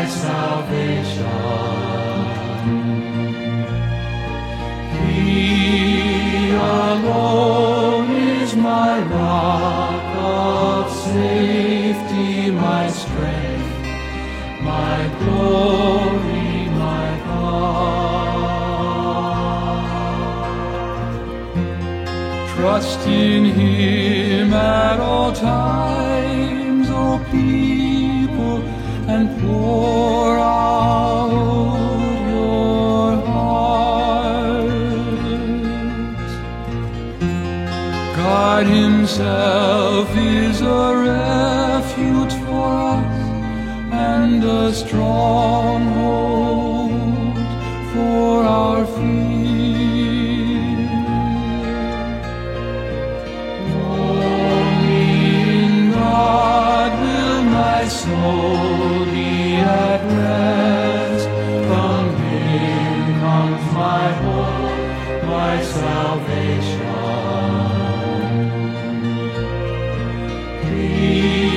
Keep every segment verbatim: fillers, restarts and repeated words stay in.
salvation. He alone is my rock of safety, my strength, my glory, my God. Trust in Him at all times, O people, and pour out your hearts. God Himself is a refuge for us and a stronghold for our feet. Only in God will my soul be at rest. From Him comes my hope, my salvation. He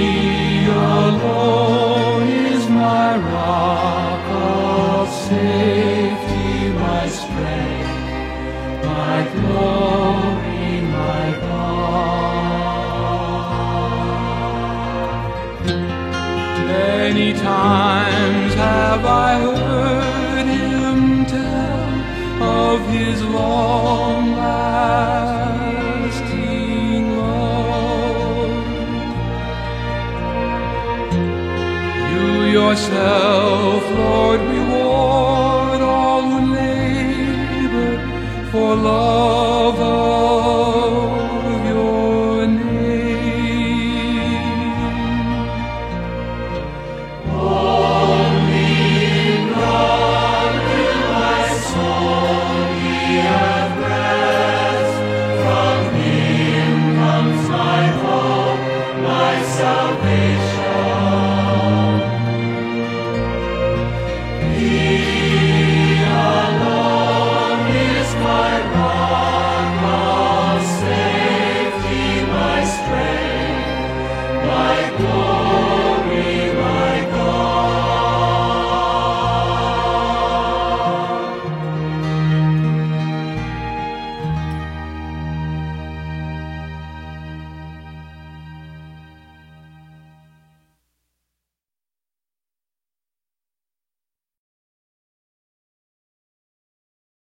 alone is my rock of safety, my strength, my glory, my God. Many times have I heard Him tell of His long-lasting love. You yourself, Lord, reward all who labor for love of